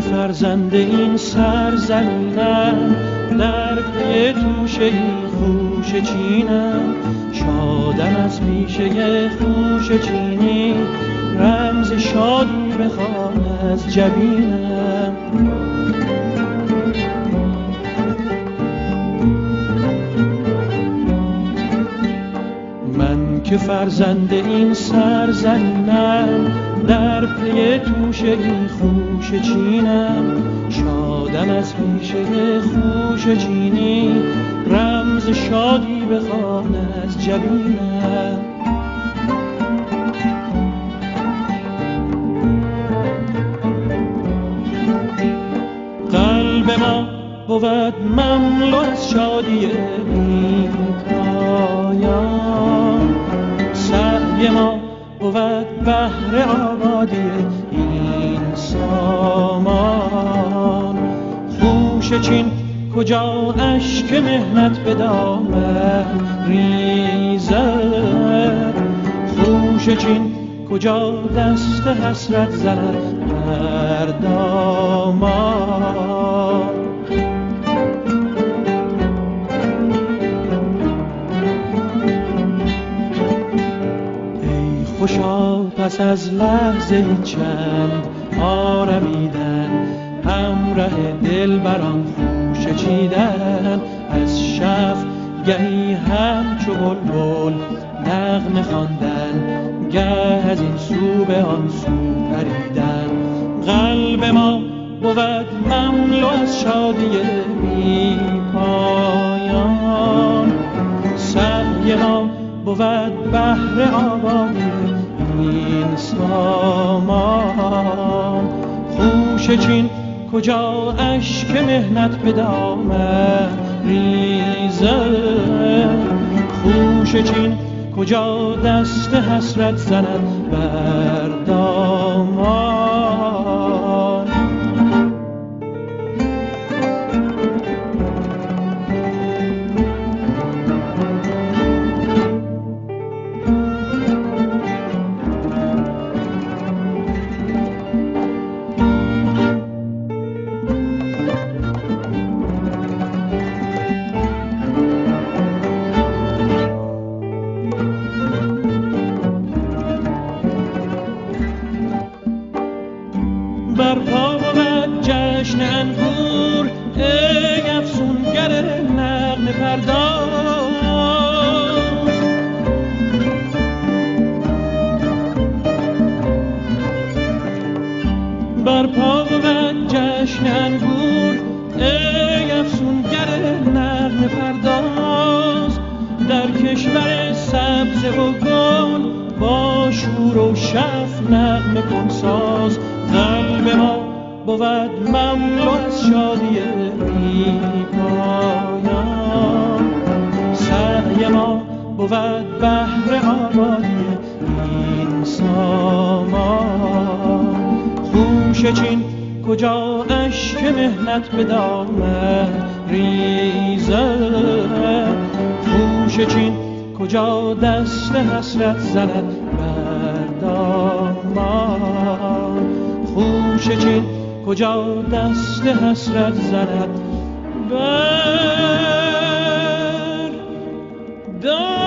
فرزند این سرزمینم، در پی توشه این خوشه چینم. شادم از پیشه خوشه چینی، رمز شادی بخوان از جبینم. من که فرزند این سرزمینم، در پی توشه این خوشه چینم. شادم از پیشه خوشه چینی، رمز شادی بخوان از جبینم. قلب ما بود مملو از شادی بی پایان، سعی ما بود بهر آبادی این سامان. خوشه چین کجا اشک مهنت به دامن ریزد، خوشه چین کجا دست حسرت زند بر دامان. ای خوشا پس از لحظه چند آرمیدن، همراه دلبران خوشه چیدن. از شف گهی همچو بلبل نغمه خواندن، گه از این سو به آن سو پریدن. قلب ما بود مملو از شادی بی پایان، سعی ما بود بهر آبادی این سامان. خوشه چین کجا اشک مهنت به دامن ریزد، خوشه چین کجا دست حسرت زند بر دامان. برپا بود جشن انگور، ای افسونگر نغمه پرداز. برپا بود جشن انگور، ای افسونگر نغمه پرداز. در کشور سبز و گل با شور و شف نغمه کن ساز. قلب ما بود مملو از شادی بی پایان، سعی ما بود بهر آبادی این سامان. خوشه چین کجا اشک مهنت به دامن ریزد، خوشه چین کجا دست حسرت زند بر دامان. خوشه چین کجا دست حسرت زند بر دامان.